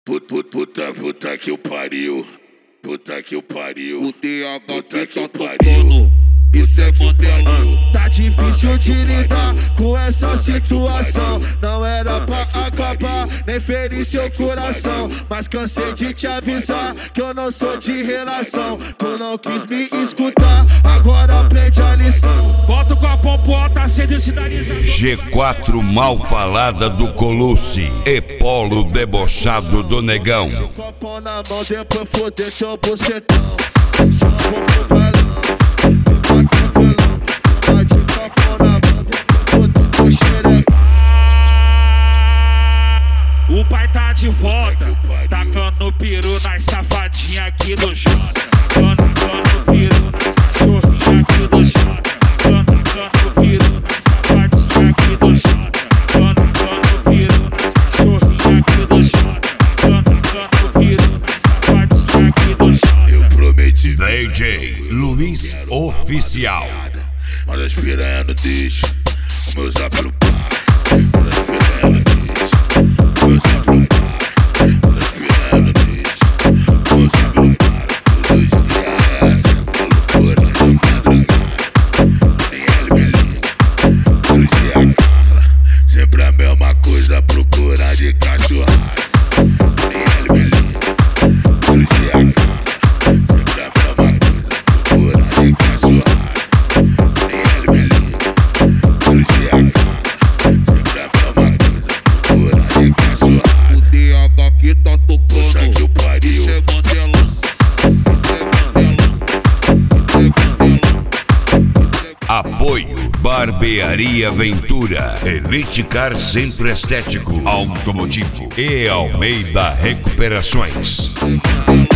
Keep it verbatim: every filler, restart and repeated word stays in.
Puta, puta, puta que o pariu. Puta que o pariu. O D H Puta que tá o pariu. tocando. Isso é Mandela. Tá difícil de lidar com essa situação. Não era pra acabar, nem ferir seu coração. Mas cansei de te avisar que eu não sou de relação. Tu não quis me escutar, agora aprende a lição. Volto com a pompota, acende o sinalizador. G quatro mal falada do Colucci e Polo debochado do Negão. Copo na mão, depois foder seu bucetão. Só vou pro balão. O pai tá de volta, tacando peru nas safadinhas aqui do Jota. Tacando peru nas cachorrinhas aqui do Jota. Tacando peru nas safadinhas aqui do Jota. Tacando peru nas cachorrinhas aqui do Jota. Tacando peru nas safadinhas aqui do Jota. Eu prometi. D J Luiz Oficial. Manda as piranha no deixo, o meu zap no par. Manda as piranha no deixo, o meu zap no par. Manda as piranha no deixo, o meu zap no par. Todos os dias é essa loucura de madrugada. Nem ele me liga, outro dia a Carla. Sempre a mesma coisa, procura de cachorrada. Nem ele me liga, outro dia a Carla. Sempre a mesma coisa, procura de cachorrada. O D H que tá tocando. Puta que o pariu. Isso é Mandela. Apoio Barbearia Ventura, Elite Car Centro Estético Automotivo e Almeida Recuperações.